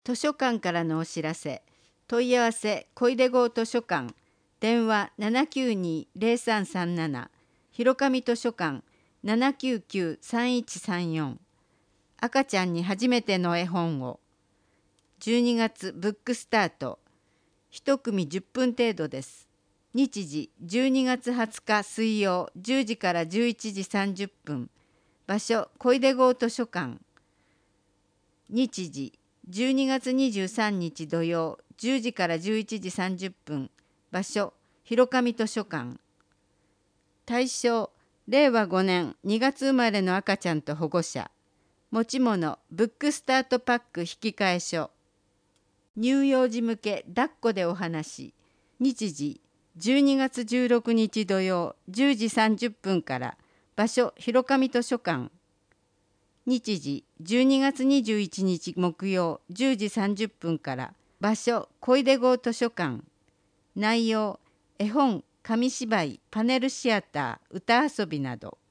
図書館からのお知らせ。問い合わせ小出郷図書館、電話 792-0337、 広上図書館 799-3134。 赤ちゃんに初めての絵本を。12月ブックスタート。1組10分程度です。日時12月20日水曜10時から11時30分。場所小出郷図書館。日時12月23日土曜10時から11時30分。場所広上図書館。対象令和5年2月生まれの赤ちゃんと保護者。持ち物ブックスタートパック引換書。乳幼児向け抱っこでお話。日時12月16日土曜10時30分から。場所広上図書館。日時12月21日木曜10時30分から。場所小出郷図書館。内容絵本、紙芝居、パネルシアター、歌遊びなど。